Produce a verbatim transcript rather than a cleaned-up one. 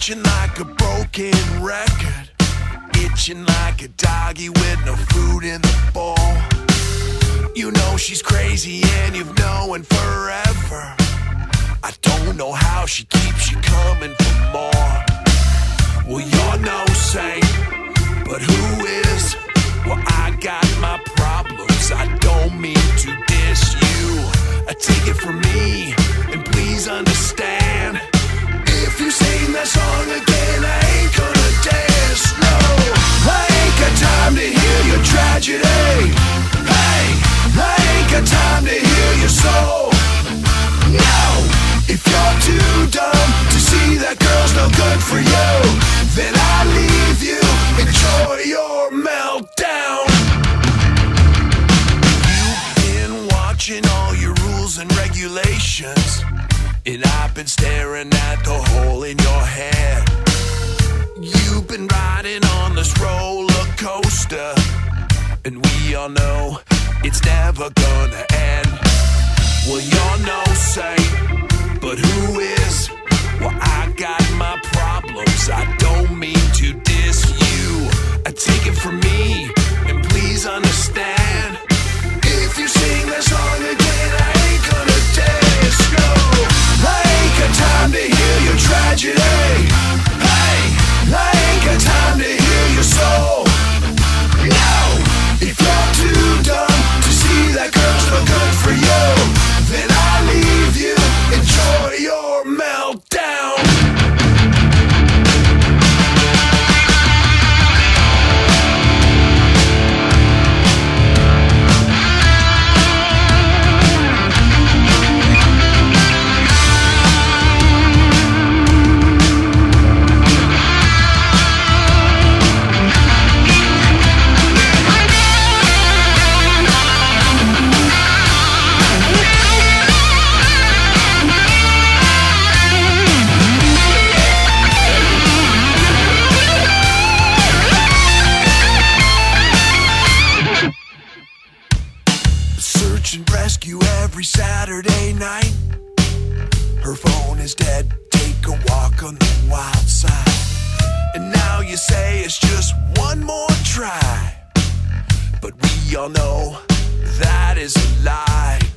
watching like a broken record, itching like a doggy with no food in the bowl. You know she's crazy and you've known forever. I don't know how she keeps you coming for more. Well, you're no saint, but who is? Well, I got my problems, I don't mean to diss you. I take it from me, and please understand, if you sing that song again, I ain't gonna dance, no. I ain't got time to hear your tragedy. Hey, I ain't got time to hear your soul. No, if you're too dumb to see that girl's no good for you, then I leave you, enjoy your meltdown. You've been watching all your rules and regulations, and I've been staring at the hole in your head. You've been riding on this roller coaster, and we all know it's never gonna end. Well, you're no saint, but who is? Well, I got my problems, I don't mean to diss you. I take it from me, and please understand, if you sing that song again, I ain't gonna dance, no. I ain't got time to hear your tragedy. Hey, I ain't got time to hear your soul. No, if you're too dumb to see that girl's no good for you, then I leave you, enjoy your meltdown. Search and rescue every Saturday night. Her phone is dead, take a walk on the wild side. And now you say it's just one more try, but we all know that is a lie.